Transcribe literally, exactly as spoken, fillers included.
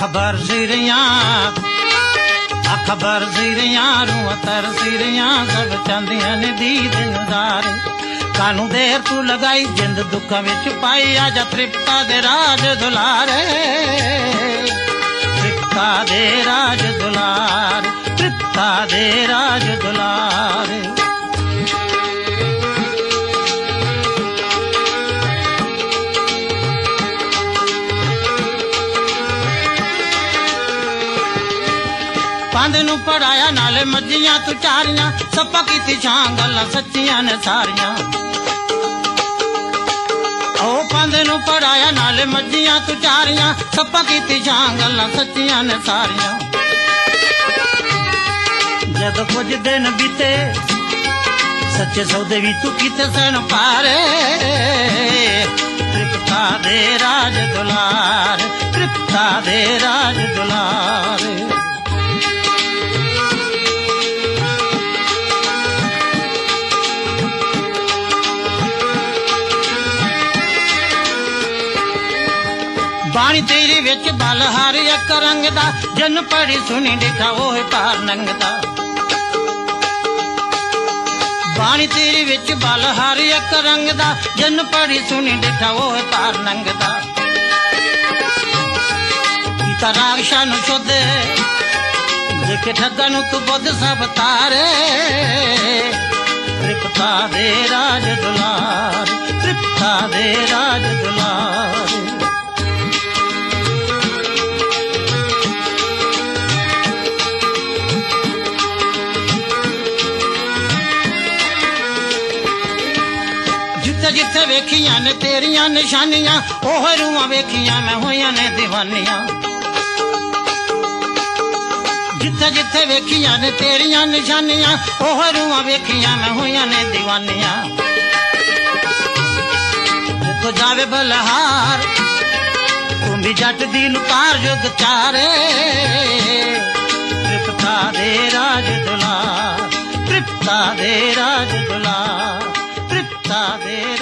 अखबर सिरियां अखबर सिरियां रूह तर सिरियां सब चांदियां ने दीद नजारे कानू देर तू लगाई जिंद दुख विच पाई आजा तृप्ता दे राज दुलारे तृप्ता दे राज दुलारे तृप्ता दे राज दुलारे पंध नू पढ़ाया नाले मज्जियां तू चारियां सप्पा कीती छां गल्लां सच्चियां ने सारियां ओ पंध नू पढ़ाया नाले मज्जियां तू चारियां सप्पा कीती छां गल्लां सच्चियां ने सारियां जद कुछ दिन बीते सच्चे सौदे भी तू कीते सन पारे तृप्ता दे राज दुलारे तृप्ता दे राज दुलारे बाणी तेरी विच बल हर एक रंग दा जन पढ़ी सुनी दिखा ओह पार नंगदा बाणी तेरी विच बल हर एक रंग दा जन पढ़ी सुनी दिखा ओह पार नंगदा कीता राक्षा नु शोधे देखे ठगा नु तू बुद्ध सब तारे तृप्ता दे राज दुलारे तृप्ता दे राज दुलारे जिथे वेखियां ने तेरियां निशानियां ओह रूहां वेखियां मैं होइयां ने दीवानियां जिथे जिथे वेखियां ने तेरियां निशानियां ओह रूहां वेखियां मैं होइयां ने दीवानियां जिथों जावे बलहार तू भी जट दी लुकार जुग चारे तृप्ता दे राज दुलार तृप्ता दे राज दुलार तृप्ता दे